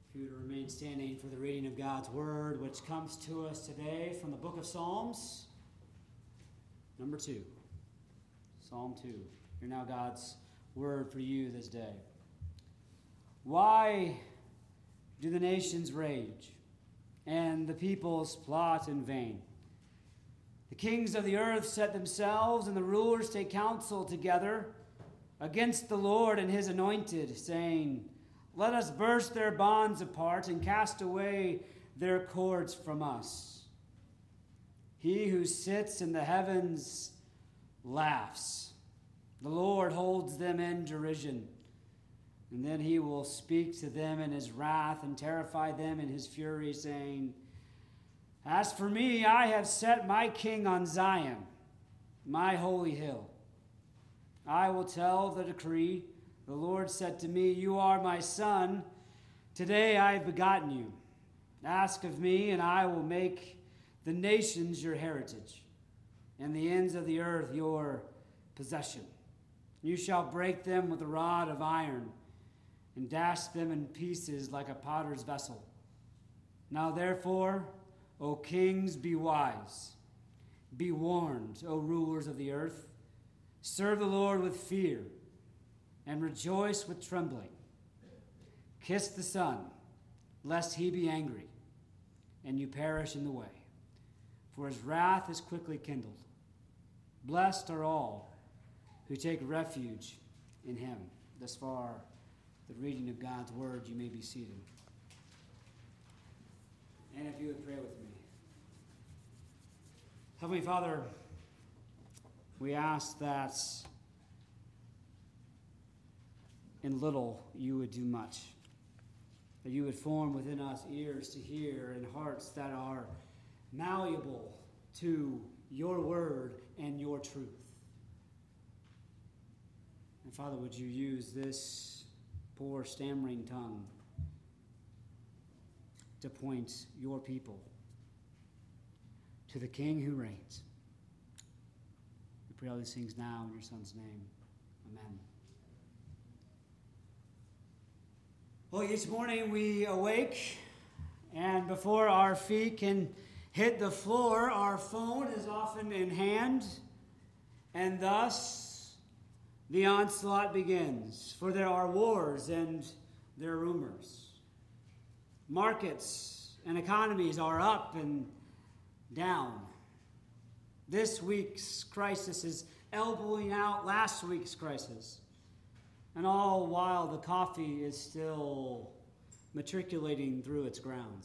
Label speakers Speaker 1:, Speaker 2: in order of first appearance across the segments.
Speaker 1: If you would remain standing for the reading of God's Word, which comes to us today from the book of Psalms, number 2. Psalm 2. Hear now God's Word for you this day. Why do the nations rage, and the peoples plot in vain? The kings of the earth set themselves, and the rulers take counsel together against the Lord and his anointed, saying, let us burst their bonds apart and cast away their cords from us. He who sits in the heavens laughs. The Lord holds them in derision. And then he will speak to them in his wrath and terrify them in his fury, saying, as for me, I have set my king on Zion, my holy hill. I will tell the decree. The Lord said to me, you are my son. Today I have begotten you. Ask of me, and I will make the nations your heritage, and the ends of the earth your possession. You shall break them with a rod of iron, and dash them in pieces like a potter's vessel. Now therefore, O kings, be wise. Be warned, O rulers of the earth. Serve the Lord with fear, and rejoice with trembling. Kiss the Son, lest he be angry, and you perish in the way. For his wrath is quickly kindled. Blessed are all who take refuge in him. Thus far, the reading of God's word. You may be seated. And if you would pray with me. Heavenly Father, we ask that in little you would do much, that you would form within us ears to hear and hearts that are malleable to your word and your truth. And Father, would you use this poor stammering tongue to point your people to the King who reigns. We pray all these things now in your Son's name. Amen. Well, each morning we awake, and before our feet can hit the floor, our phone is often in hand, and thus the onslaught begins. For there are wars and there are rumors. Markets and economies are up and down. This week's crisis is elbowing out last week's crisis. And all while the coffee is still matriculating through its grounds.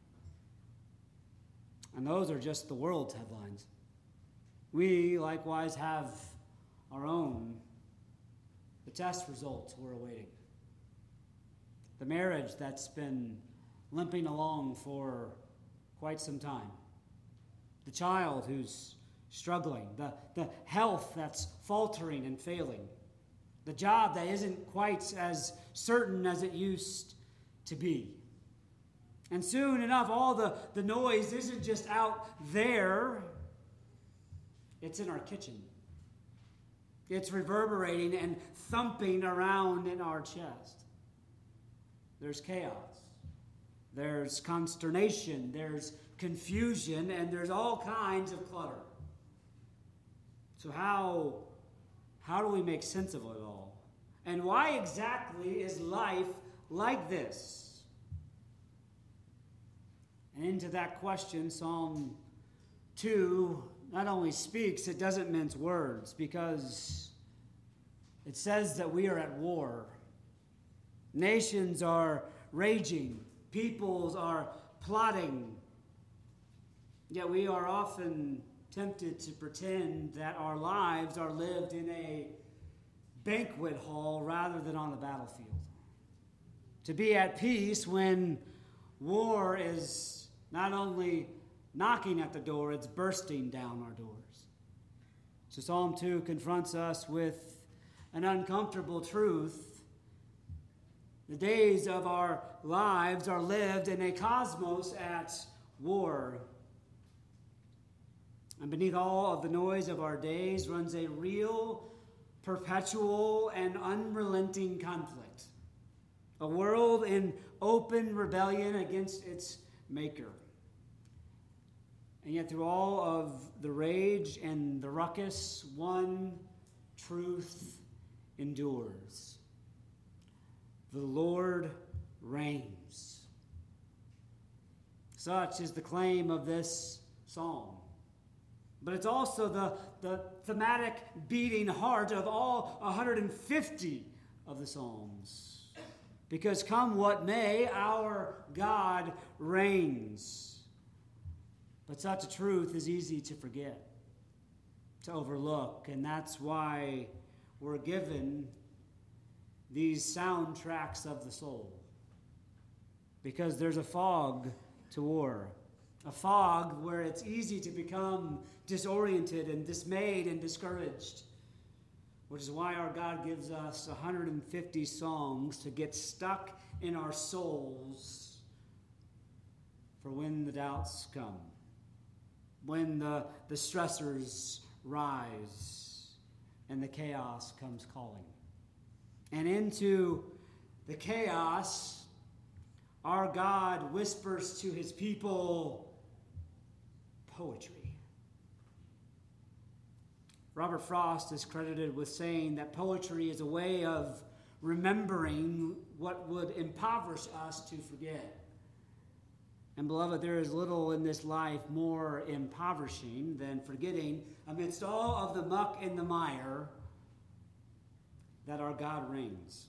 Speaker 1: And those are just the world's headlines. We likewise have our own. The test results we're awaiting. The marriage that's been limping along for quite some time. The child who's struggling. The health that's faltering and failing. The job that isn't quite as certain as it used to be. And soon enough, all the noise isn't just out there. It's in our kitchen. It's reverberating and thumping around in our chest. There's chaos. There's consternation. There's confusion. And there's all kinds of clutter. So how do we make sense of it all? And why exactly is life like this? And into that question, Psalm 2 not only speaks, it doesn't mince words, because it says that we are at war. Nations are raging. Peoples are plotting. Yet we are often tempted to pretend that our lives are lived in a banquet hall rather than on the battlefield. To be at peace when war is not only knocking at the door, it's bursting down our doors. So Psalm 2 confronts us with an uncomfortable truth. The days of our lives are lived in a cosmos at war. And beneath all of the noise of our days runs a real, perpetual, and unrelenting conflict. A world in open rebellion against its maker. And yet through all of the rage and the ruckus, one truth endures. The Lord reigns. Such is the claim of this psalm. But it's also the thematic beating heart of all 150 of the Psalms. Because come what may, our God reigns. But such a truth is easy to forget, to overlook, and that's why we're given these soundtracks of the soul. Because there's a fog to war. A fog where it's easy to become disoriented and dismayed and discouraged. Which is why our God gives us 150 songs to get stuck in our souls for when the doubts come. When the stressors rise and the chaos comes calling. And into the chaos, our God whispers to his people poetry. Robert Frost is credited with saying that poetry is a way of remembering what would impoverish us to forget. And beloved, there is little in this life more impoverishing than forgetting, amidst all of the muck and the mire, that our God reigns.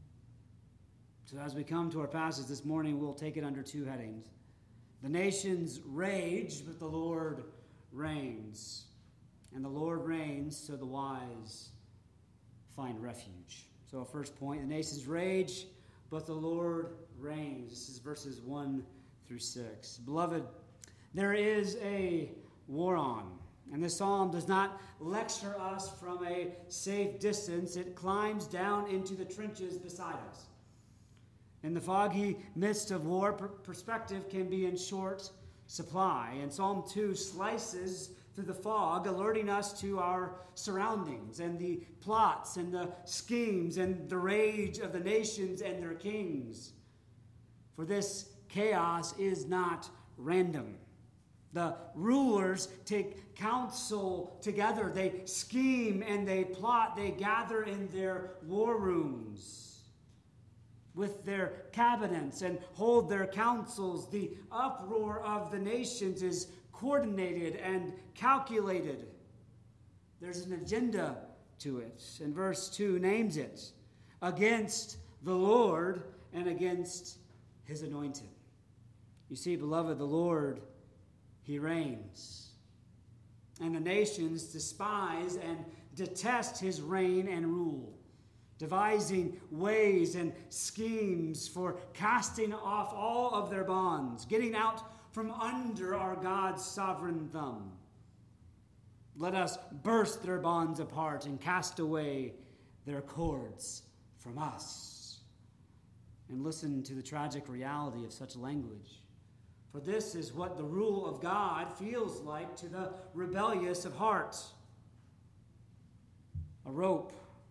Speaker 1: So as we come to our passage this morning, we'll take it under two headings. The nations rage, but the Lord reigns. And the Lord reigns, so the wise find refuge. So first point, the nations rage, but the Lord reigns. This is verses 1 through 6. Beloved, there is a war on. And this psalm does not lecture us from a safe distance. It climbs down into the trenches beside us. In the foggy midst of war, perspective can be in short supply. And Psalm 2 slices through the fog, alerting us to our surroundings and the plots and the schemes and the rage of the nations and their kings. For this chaos is not random. The rulers take counsel together. They scheme and they plot. They gather in their war rooms with their cabinets and hold their councils. The uproar of the nations is coordinated and calculated. There's an agenda to it. And verse 2 names it against the Lord and against his anointed. You see, beloved, the Lord, he reigns. And the nations despise and detest his reign and rule, devising ways and schemes for casting off all of their bonds, getting out from under our God's sovereign thumb. Let us burst their bonds apart and cast away their cords from us. And listen to the tragic reality of such language. For this is what the rule of God feels like to the rebellious of heart. A rope,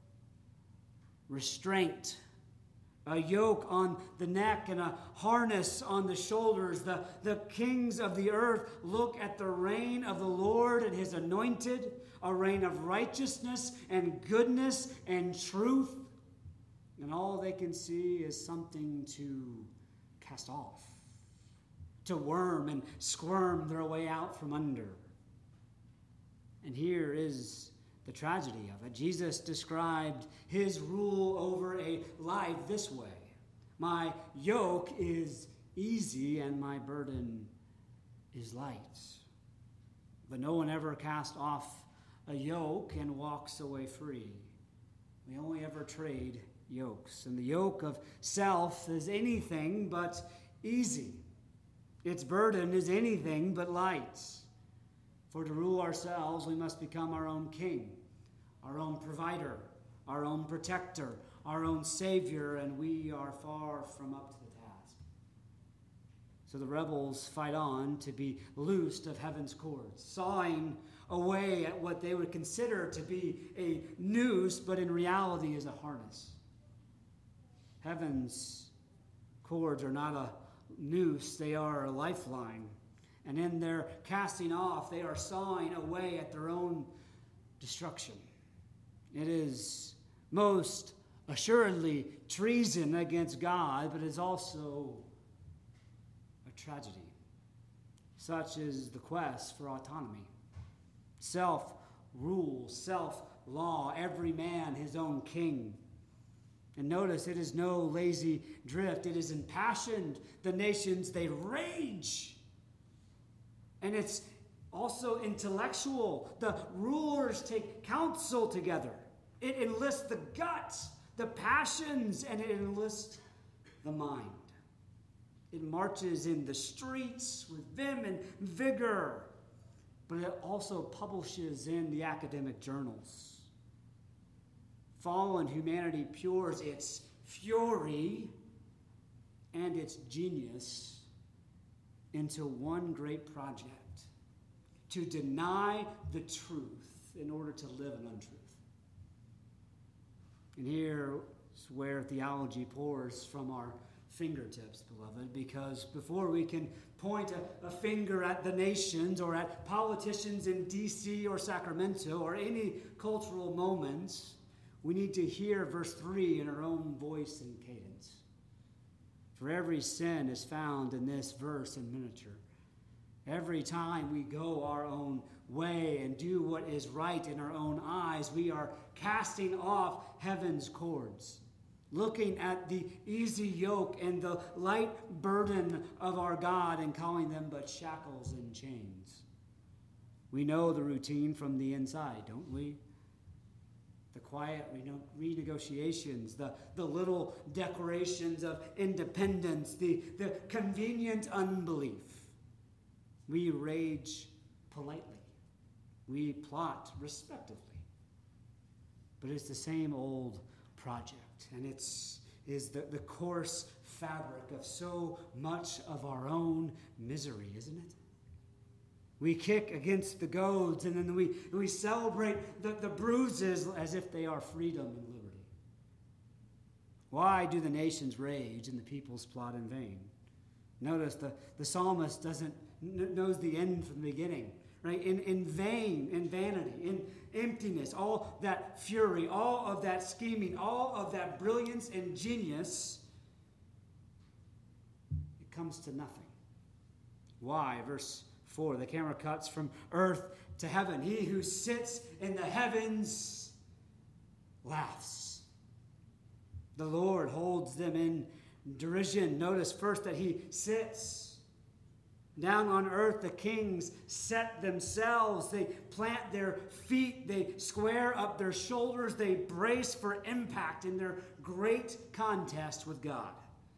Speaker 1: restraint, a yoke on the neck and a harness on the shoulders. The kings of the earth look at the reign of the Lord and his anointed, a reign of righteousness and goodness and truth. And all they can see is something to cast off, to worm and squirm their way out from under. And here is the tragedy of it. Jesus described his rule over a life this way. My yoke is easy and my burden is light. But no one ever casts off a yoke and walks away free. We only ever trade yokes. And the yoke of self is anything but easy. Its burden is anything but light. For to rule ourselves, we must become our own king, our own provider, our own protector, our own savior, and we are far from up to the task. So the rebels fight on to be loosed of heaven's cords, sawing away at what they would consider to be a noose, but in reality is a harness. Heaven's cords are not a noose, they are a lifeline. And in their casting off, they are sawing away at their own destruction. It is most assuredly treason against God, but it is also a tragedy. Such is the quest for autonomy. Self-rule, self-law, every man his own king. And notice, it is no lazy drift. It is impassioned. The nations, they rage. And it's also intellectual. The rulers take counsel together. It enlists the guts, the passions, and it enlists the mind. It marches in the streets with vim and vigor, but it also publishes in the academic journals. Fallen humanity pours its fury and its genius into one great project: to deny the truth in order to live an untruth. And here's where theology pours from our fingertips, beloved, because before we can point a finger at the nations or at politicians in D.C. or Sacramento or any cultural moments, we need to hear verse 3 in our own voice and cadence. For every sin is found in this verse in miniature. Every time we go our own way and do what is right in our own eyes, we are casting off heaven's cords, looking at the easy yoke and the light burden of our God and calling them but shackles and chains. We know the routine from the inside, don't we? The quiet renegotiations, the little declarations of independence, the convenient unbelief. We rage politely. We plot respectively. But it's the same old project, and is the coarse fabric of so much of our own misery, isn't it? We kick against the goads, and then we celebrate the bruises as if they are freedom and liberty. Why do the nations rage and the peoples plot in vain? Notice the psalmist knows the end from the beginning. Right? In vain, in vanity, in emptiness, all that fury, all of that scheming, all of that brilliance and genius, it comes to nothing. Why? Verse 4, the camera cuts from earth to heaven. He who sits in the heavens laughs. The Lord holds them in derision. Notice first that he sits. Down on earth, the kings set themselves. They plant their feet. They square up their shoulders. They brace for impact in their great contest with God.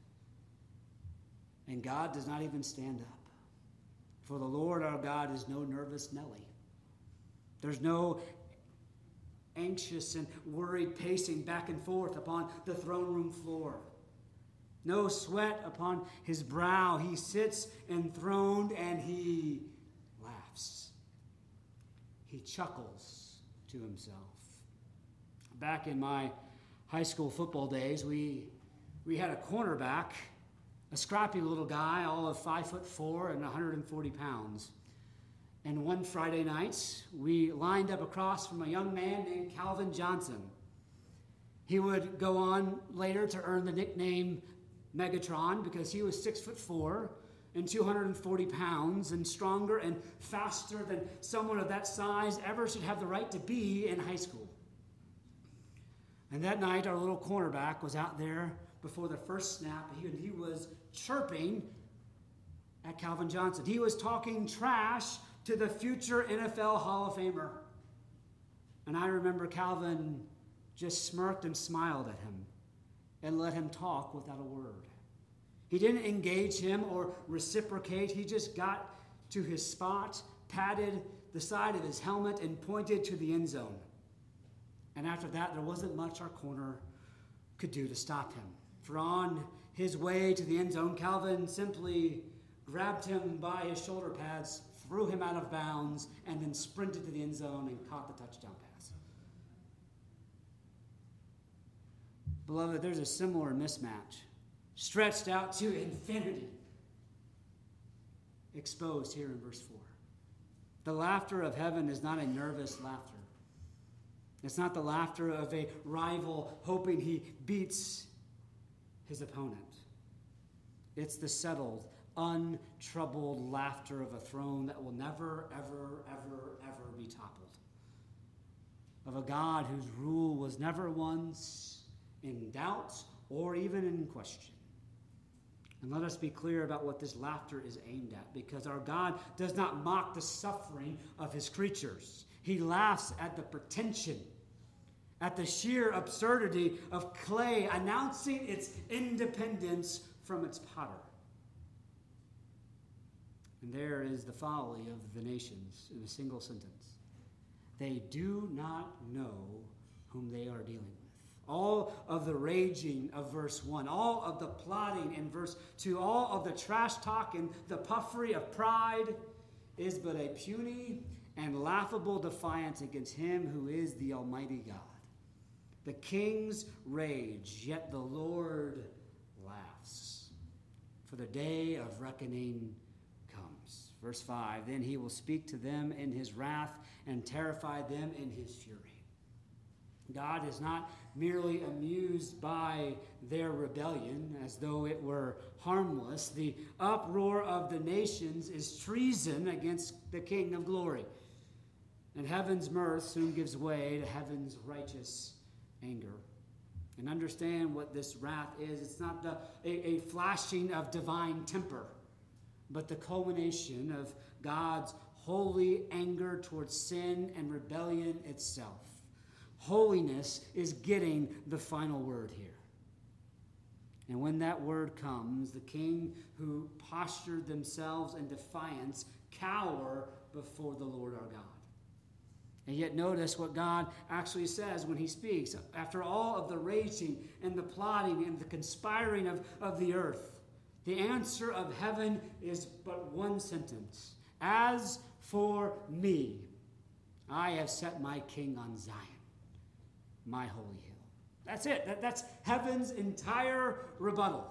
Speaker 1: And God does not even stand up. For the Lord our God is no nervous Nelly. There's no anxious and worried pacing back and forth upon the throne room floor. No sweat upon his brow. He sits enthroned and he laughs. He chuckles to himself. Back in my high school football days, we had a cornerback, a scrappy little guy, all of 5'4" and 140 pounds. And one Friday night, we lined up across from a young man named Calvin Johnson. He would go on later to earn the nickname Megatron because he was 6'4" and 240 pounds and stronger and faster than someone of that size ever should have the right to be in high school. And that night, our little cornerback was out there before the first snap, and he was chirping at Calvin Johnson. He was talking trash to the future NFL Hall of Famer. And I remember Calvin just smirked and smiled at him and let him talk without a word. He didn't engage him or reciprocate. He just got to his spot, patted the side of his helmet, and pointed to the end zone. And after that, there wasn't much our corner could do to stop him. For on his way to the end zone, Calvin simply grabbed him by his shoulder pads, threw him out of bounds, and then sprinted to the end zone and caught the touchdown pass. Beloved, there's a similar mismatch stretched out to infinity, exposed here in verse 4. The laughter of heaven is not a nervous laughter. It's not the laughter of a rival hoping he beats his opponent. It's the settled, untroubled laughter of a throne that will never, ever, ever, ever be toppled. Of a God whose rule was never once in doubt or even in question. And let us be clear about what this laughter is aimed at, because our God does not mock the suffering of his creatures. He laughs at the pretension, at the sheer absurdity of clay announcing its independence from its potter. And there is the folly of the nations in a single sentence. They do not know whom they are dealing with. All of the raging of verse 1, all of the plotting in verse 2, all of the trash talk and the puffery of pride is but a puny and laughable defiance against him who is the Almighty God. The kings rage, yet the Lord laughs. For the day of reckoning comes. Verse 5, then he will speak to them in his wrath and terrify them in his fury. God is not merely amused by their rebellion as though it were harmless. The uproar of the nations is treason against the King of glory. And heaven's mirth soon gives way to heaven's righteous anger. And understand what this wrath is. It's not a flashing of divine temper, but the culmination of God's holy anger towards sin and rebellion itself. Holiness is getting the final word here. And when that word comes, the king who postured themselves in defiance cower before the Lord our God. And yet notice what God actually says when he speaks. After all of the raging and the plotting and the conspiring of the earth, the answer of heaven is but one sentence. As for me, I have set my king on Zion, my holy hill. That's it. That's heaven's entire rebuttal.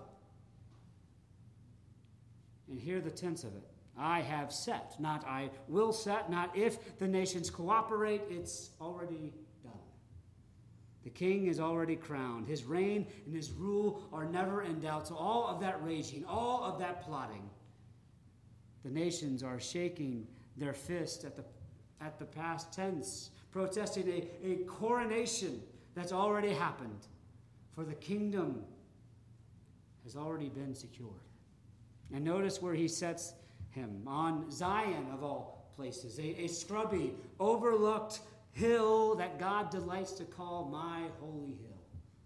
Speaker 1: And hear the tense of it. I have set, not I will set, not if the nations cooperate. It's already done. The king is already crowned. His reign and his rule are never in doubt. So all of that raging, all of that plotting, the nations are shaking their fist at the past tense, protesting a coronation that's already happened. For the kingdom has already been secured. And notice where he sets him, on Zion of all places, a scrubby, overlooked hill that God delights to call my holy hill.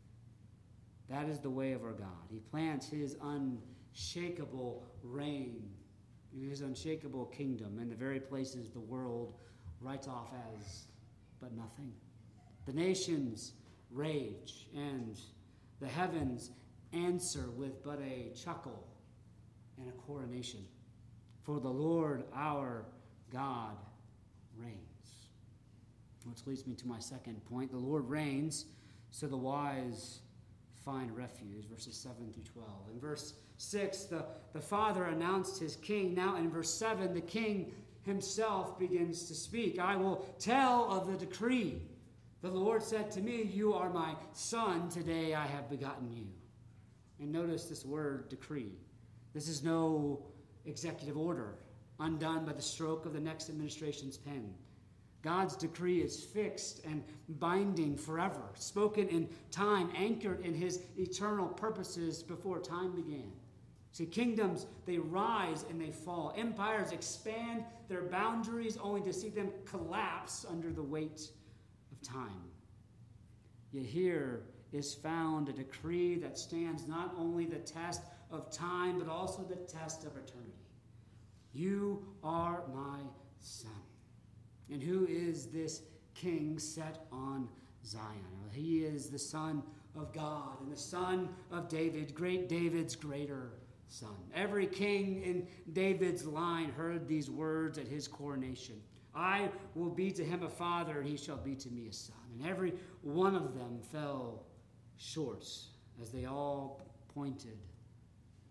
Speaker 1: That is the way of our God. He plants his unshakable reign, his unshakable kingdom in the very places the world writes off as but nothing. The nations rage, and the heavens answer with but a chuckle and a coronation. For the Lord our God reigns. Which leads me to my second point. The Lord reigns, so the wise find refuge. Verses 7 through 12. In verse 6, the Father announced his king. Now in verse 7, the king himself begins to speak. I will tell of the decree. The Lord said to me, you are my son. Today I have begotten you. And notice this word, decree. This is no executive order undone by the stroke of the next administration's pen. God's decree is fixed and binding forever, spoken in time, anchored in his eternal purposes before time began. See, kingdoms, they rise and they fall. Empires expand their boundaries only to see them collapse under the weight of time. Yet here is found a decree that stands not only the test of time, but also the test of eternity. You are my son. And who is this king set on Zion? Well, he is the Son of God and the Son of David, great David's greater son. Every king in David's line heard these words at his coronation. I will be to him a father, and he shall be to me a son. And every one of them fell short as they all pointed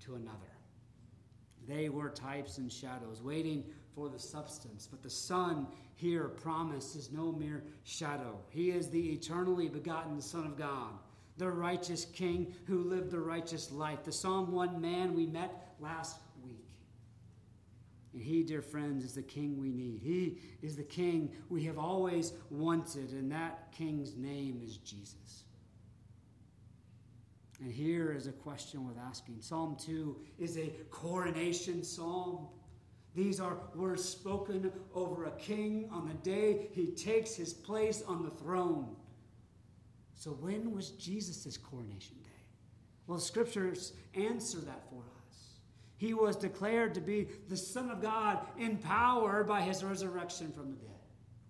Speaker 1: to another. They were types and shadows, waiting for the substance. But the Son here promised is no mere shadow. He is the eternally begotten Son of God, the righteous King who lived the righteous life, the Psalm 1 man we met last week. And he, dear friends, is the King we need. He is the King we have always wanted, and that King's name is Jesus. And here is a question worth asking. Psalm 2 is a coronation psalm. These are words spoken over a king on the day he takes his place on the throne. So when was Jesus' coronation day? Well, the scriptures answer that for us. He was declared to be the Son of God in power by his resurrection from the dead.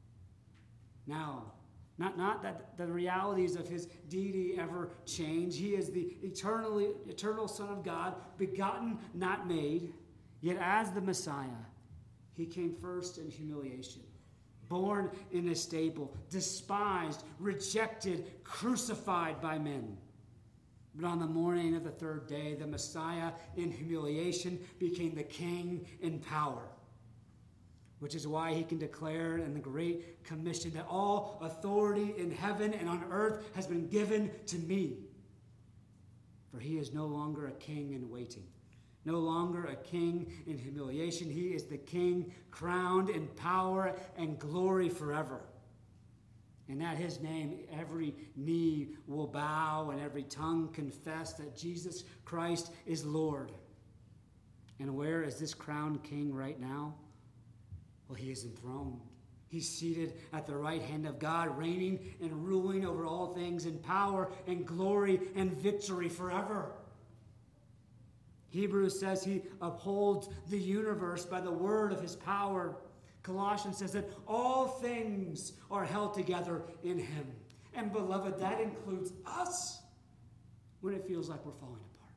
Speaker 1: Now, not that the realities of his deity ever change. He is the eternal Son of God, begotten, not made. Yet as the Messiah, he came first in humiliation, born in a stable, despised, rejected, crucified by men. But on the morning of the third day, the Messiah in humiliation became the King in power, which is why he can declare in the Great Commission that all authority in heaven and on earth has been given to me. For he is no longer a king in waiting, no longer a king in humiliation. He is the King crowned in power and glory forever. And at his name, every knee will bow and every tongue confess that Jesus Christ is Lord. And where is this crowned King right now? Well, he is enthroned. He's seated at the right hand of God, reigning and ruling over all things in power and glory and victory forever. Hebrews says he upholds the universe by the word of his power. Colossians says that all things are held together in him. And beloved, that includes us when it feels like we're falling apart.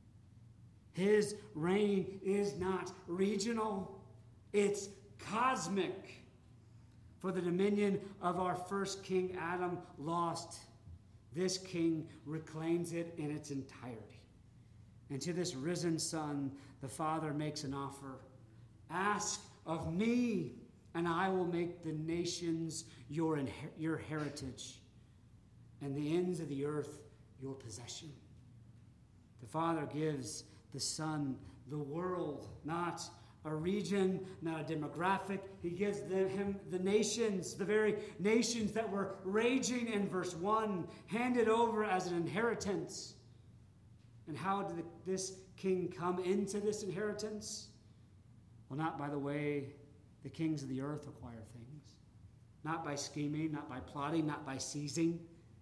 Speaker 1: His reign is not regional, it's cosmic. For the dominion of our first king, Adam, lost. This king reclaims it in its entirety. And to this risen Son, the Father makes an offer. Ask of me, and I will make the nations your heritage, and the ends of the earth your possession. The Father gives the Son the world, not a region, not a demographic. He gives him the nations, the very nations that were raging in verse 1, handed over as an inheritance. And how did this king come into this inheritance? Well, not by the way the kings of the earth acquire things. Not by scheming, not by plotting, not by seizing.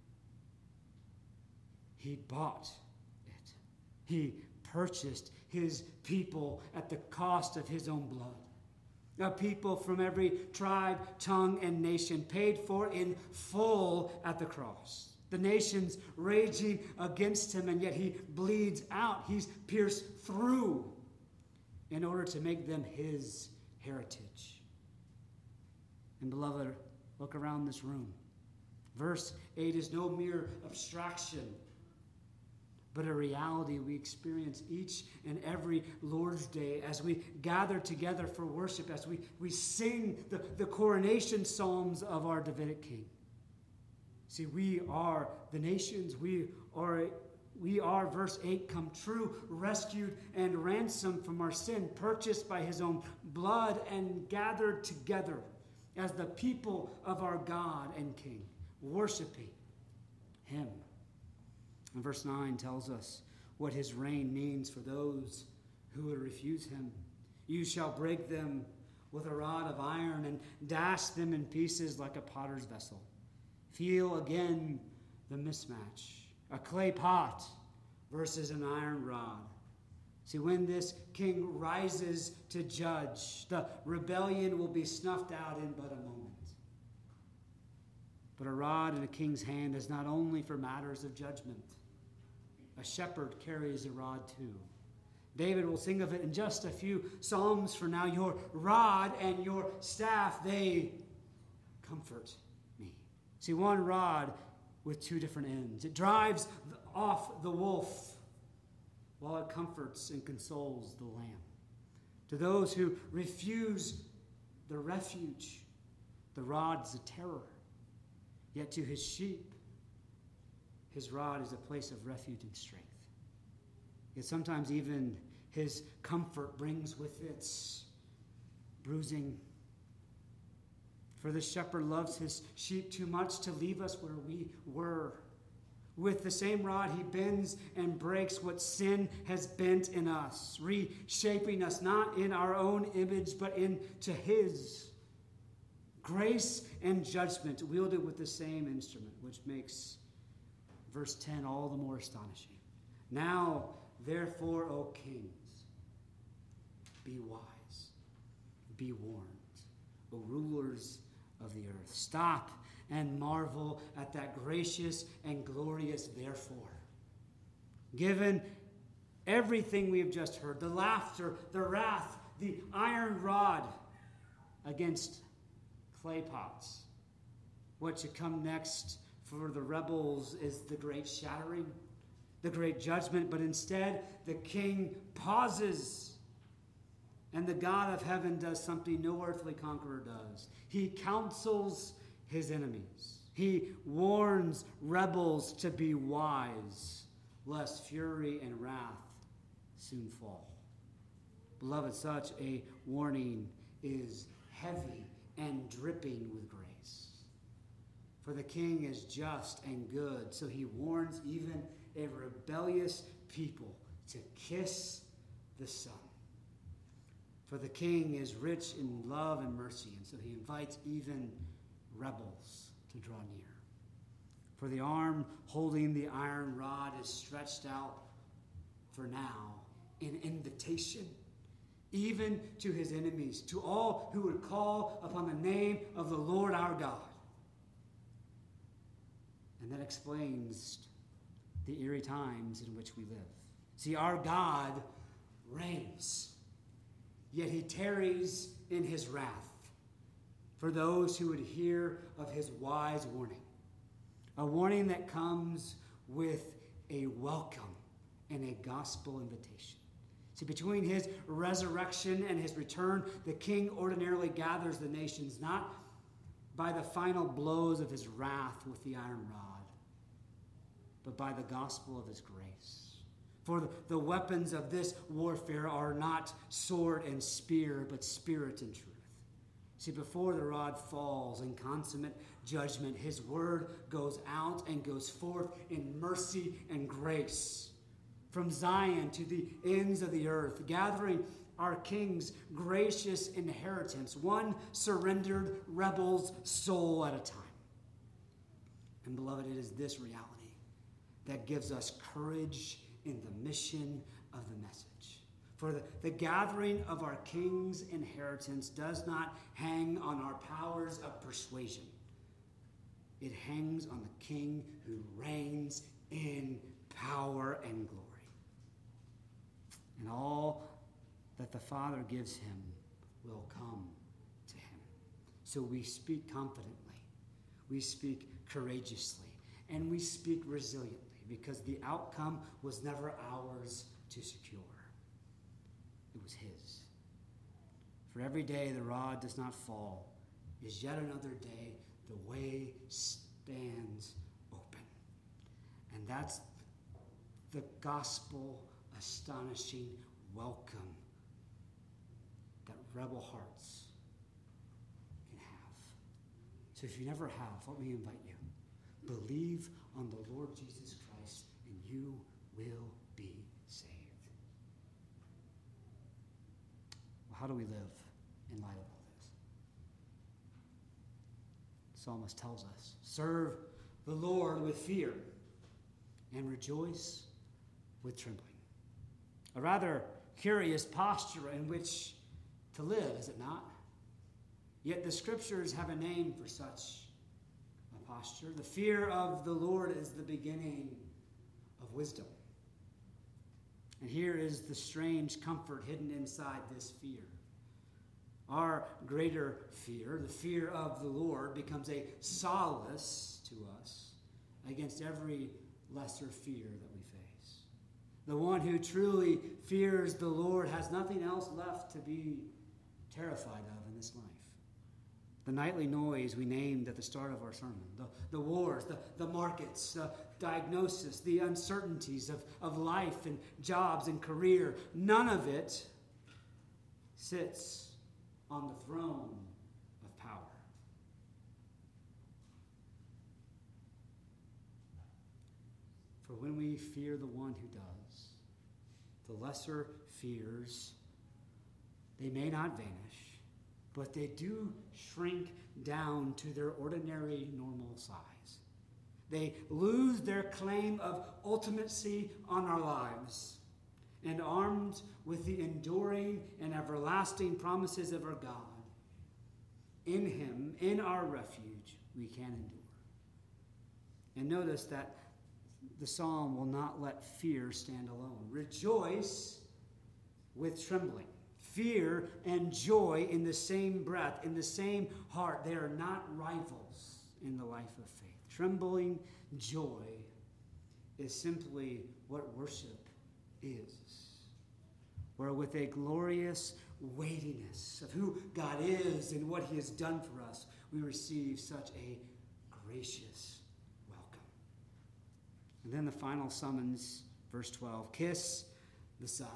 Speaker 1: He bought it. He purchased his people at the cost of his own blood. A people from every tribe, tongue, and nation, paid for in full at the cross. The nations raging against him, and yet he bleeds out. He's pierced through in order to make them his heritage. And beloved, look around this room. Verse 8 is no mere abstraction, but a reality we experience each and every Lord's Day as we gather together for worship, as we sing the coronation psalms of our Davidic King. See, we are the nations. We are, verse 8, come true, rescued and ransomed from our sin, purchased by his own blood and gathered together as the people of our God and King, worshiping him. And verse 9 tells us what his reign means for those who would refuse him. You shall break them with a rod of iron and dash them in pieces like a potter's vessel. Feel again the mismatch. A clay pot versus an iron rod. See, when this king rises to judge, the rebellion will be snuffed out in but a moment. But a rod in a king's hand is not only for matters of judgment. A shepherd carries a rod too. David will sing of it in just a few psalms from now. Your rod and your staff, they comfort me. See, one rod with two different ends. It drives off the wolf, while it comforts and consoles the lamb. To those who refuse the refuge, the rod's a terror. Yet to his sheep, his rod is a place of refuge and strength. Yet sometimes even his comfort brings with its bruising. For the shepherd loves his sheep too much to leave us where we were. With the same rod, he bends and breaks what sin has bent in us, reshaping us not in our own image, but into his. Grace and judgment wielded with the same instrument, which makes verse 10 all the more astonishing. Now, therefore, O kings, be wise, be warned, O rulers of the earth. Stop and marvel at that gracious and glorious therefore. Given everything we have just heard, the laughter, the wrath, the iron rod against clay pots, what should come next for the rebels is the great shattering, the great judgment, but instead the king pauses. And the God of heaven does something no earthly conqueror does. He counsels his enemies. He warns rebels to be wise, lest fury and wrath soon fall. Beloved, such a warning is heavy and dripping with grace. For the king is just and good, so he warns even a rebellious people to kiss the Son. For the king is rich in love and mercy, and so he invites even rebels to draw near. For the arm holding the iron rod is stretched out for now in invitation, even to his enemies, to all who would call upon the name of the Lord our God. And that explains the eerie times in which we live. See, our God reigns, yet he tarries in his wrath for those who would hear of his wise warning. A warning that comes with a welcome and a gospel invitation. See, between his resurrection and his return, the king ordinarily gathers the nations not by the final blows of his wrath with the iron rod, but by the gospel of his grace. For the weapons of this warfare are not sword and spear, but spirit and truth. See, before the rod falls in consummate judgment, his word goes out and goes forth in mercy and grace. From Zion to the ends of the earth, gathering our King's gracious inheritance, one surrendered rebel's soul at a time. And beloved, it is this reality that gives us courage in the mission of the message. For the gathering of our King's inheritance does not hang on our powers of persuasion. It hangs on the King who reigns in power and glory. And all that the Father gives him will come to him. So we speak confidently, we speak courageously, and we speak resiliently, because the outcome was never ours to secure. It was his. For every day the rod does not fall is yet another day the way stands open. And that's the gospel astonishing welcome that rebel hearts can have. So if you never have, let me invite you. Believe on the Lord Jesus Christ and you will be saved. Well, how do we live in light of all this? The psalmist tells us, serve the Lord with fear and rejoice with trembling. A rather curious posture in which to live, is it not? Yet the scriptures have a name for such a posture. The fear of the Lord is the beginning of wisdom. And here is the strange comfort hidden inside this fear. Our greater fear, the fear of the Lord, becomes a solace to us against every lesser fear that we face. The one who truly fears the Lord has nothing else left to be terrified of in this life. The nightly noise we named at the start of our sermon, the wars, the markets, the diagnosis, the uncertainties of life and jobs and career, none of it sits on the throne of power. For when we fear the one who does, the lesser fears, they may not vanish, but they do shrink down to their ordinary, normal size. They lose their claim of ultimacy on our lives. And armed with the enduring and everlasting promises of our God, in him, in our refuge, we can endure. And notice that the psalm will not let fear stand alone. Rejoice with trembling. Fear and joy in the same breath, in the same heart. They are not rivals in the life of faith. Trembling joy is simply what worship is. Where with a glorious weightiness of who God is and what he has done for us, we receive such a gracious welcome. And then the final summons, verse 12, kiss the Son.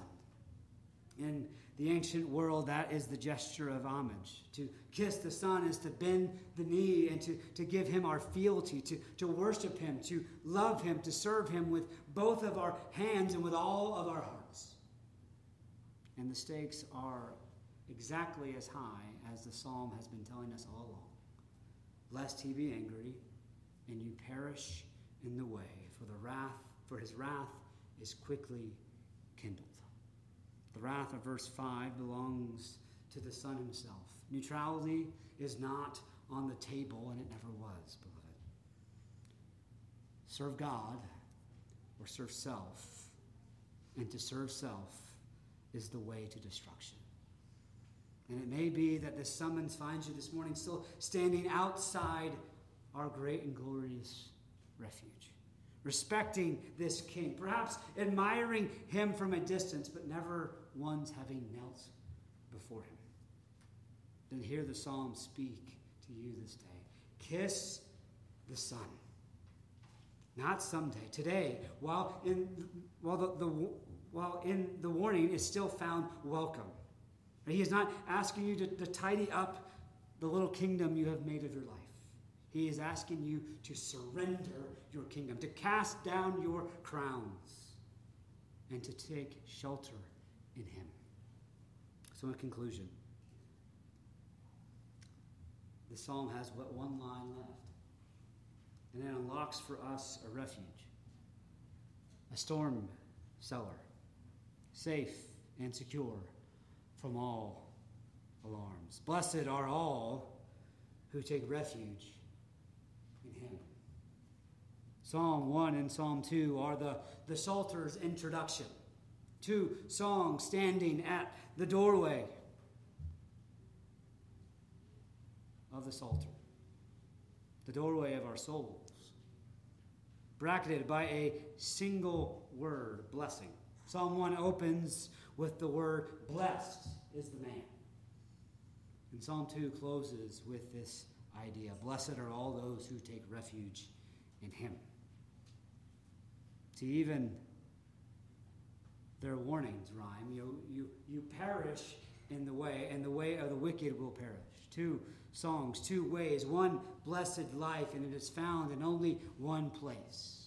Speaker 1: In the ancient world, that is the gesture of homage. To kiss the Son is to bend the knee and to give him our fealty, to worship him, to love him, to serve him with both of our hands and with all of our hearts. And the stakes are exactly as high as the psalm has been telling us all along. Lest he be angry and you perish in the way, for his wrath is quickly kindled. The wrath of verse 5 belongs to the Son himself. Neutrality is not on the table, and it never was, beloved. Serve God or serve self, and to serve self is the way to destruction. And it may be that this summons finds you this morning still standing outside our great and glorious refuge, respecting this King, perhaps admiring him from a distance, but never once having knelt before him. Then hear the psalm speak to you this day. Kiss the Son. Not someday, today, while in the warning is still found welcome. He is not asking you to tidy up the little kingdom you have made of your life. He is asking you to surrender your kingdom, to cast down your crowns, and to take shelter in him. So in conclusion, the psalm has but one line left, and it unlocks for us a refuge, a storm cellar, safe and secure from all alarms. Blessed are all who take refuge in him. Psalm 1 and Psalm 2 are the Psalter's introduction. Two songs standing at the doorway of the Psalter, the doorway of our souls, bracketed by a single word, blessing. Psalm 1 opens with the word, blessed is the man. And Psalm 2 closes with this idea, blessed are all those who take refuge in him. See, even their warnings rhyme. You perish in the way, and the way of the wicked will perish. Two songs, two ways, one blessed life, and it is found in only one place.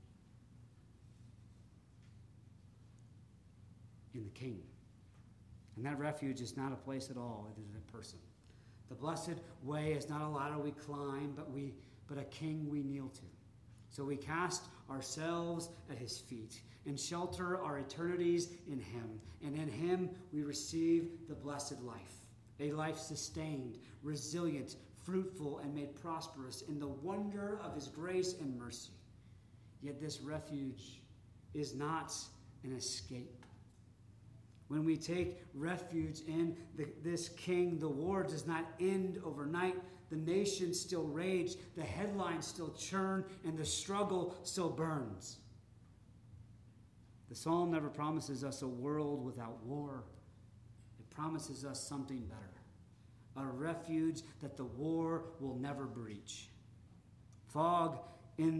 Speaker 1: In the King. And that refuge is not a place at all, it is a person. The blessed way is not a ladder we climb, but a King we kneel to. So we cast ourselves at his feet and shelter our eternities in him. And in him we receive the blessed life, a life sustained, resilient, fruitful, and made prosperous in the wonder of his grace and mercy. Yet this refuge is not an escape. When we take refuge in this King, the war does not end overnight. The nations still rage, the headlines still churn, and the struggle still burns. The psalm never promises us a world without war. It promises us something better, a refuge that the war will never breach. For in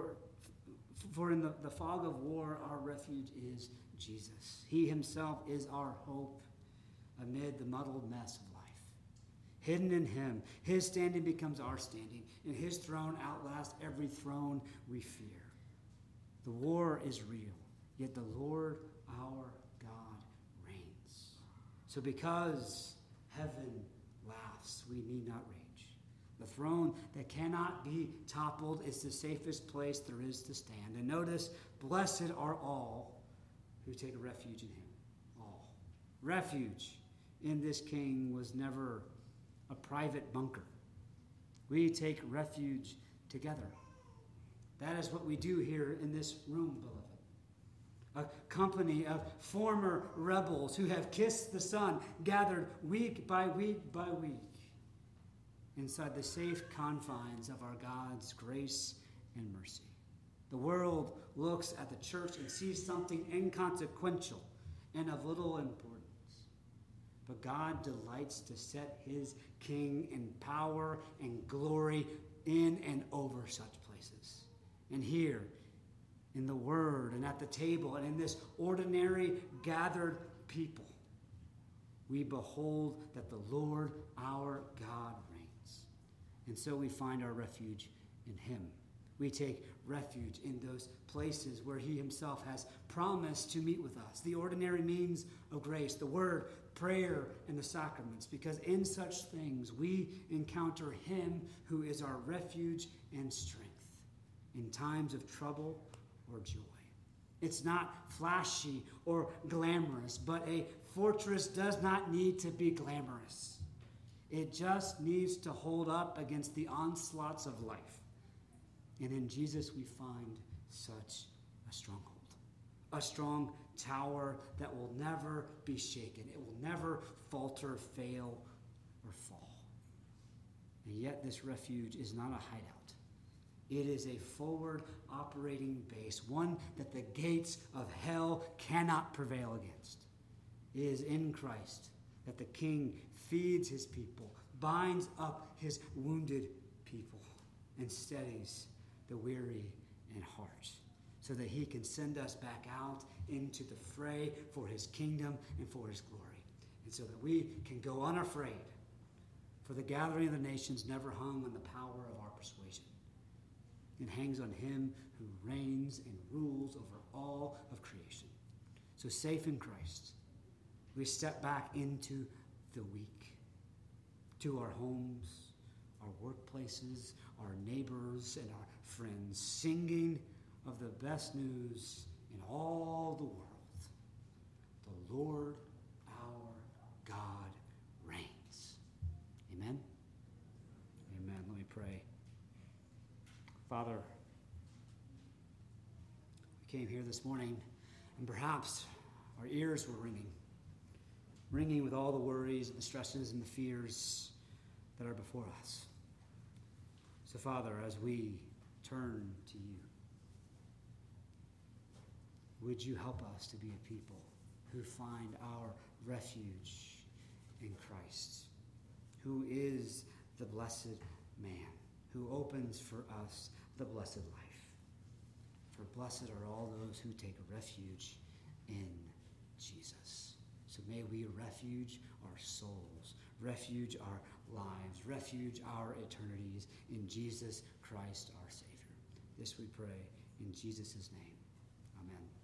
Speaker 1: the fog of war, our refuge is Jesus. He himself is our hope amid the muddled mess of life. Hidden in him, his standing becomes our standing, and his throne outlasts every throne we fear. The war is real, yet the Lord our God reigns. So because heaven laughs, we need not rage. The throne that cannot be toppled is the safest place there is to stand. And notice, blessed are all who take refuge in him. All. Refuge in this king was never a private bunker. We take refuge together. That is what we do here in this room, beloved. A company of former rebels who have kissed the Son, gathered week by week by week inside the safe confines of our God's grace and mercy. The world looks at the church and sees something inconsequential and of little importance. But God delights to set his king in power and glory in and over such places. And here, in the Word and at the table and in this ordinary gathered people, we behold that the Lord our God reigns. And so we find our refuge in him. We take refuge in those places where he himself has promised to meet with us. The ordinary means of grace, the word, prayer, and the sacraments. Because in such things we encounter him who is our refuge and strength in times of trouble or joy. It's not flashy or glamorous, but a fortress does not need to be glamorous. It just needs to hold up against the onslaughts of life. And in Jesus we find such a stronghold, a strong tower that will never be shaken. It will never falter, fail, or fall. And yet this refuge is not a hideout. It is a forward operating base, one that the gates of hell cannot prevail against. It is in Christ that the King feeds his people, binds up his wounded people, and steadies the weary in heart, so that he can send us back out into the fray for his kingdom and for his glory, and so that we can go unafraid. For the gathering of the nations never hung on the power of our persuasion. It hangs on him who reigns and rules over all of creation. So safe in Christ, we step back into the week, to our homes, our workplaces, our neighbors, and our friends, singing of the best news in all the world. The Lord our God reigns. Amen? Amen. Let me pray. Father, we came here this morning, and perhaps our ears were ringing with all the worries and the stresses and the fears that are before us. So, Father, as we turn to you, would you help us to be a people who find our refuge in Christ, who is the blessed man, who opens for us the blessed life. For blessed are all those who take refuge in Jesus. So may we refuge our souls, refuge our lives, refuge our eternities in Jesus Christ our Savior. This we pray in Jesus' name. Amen.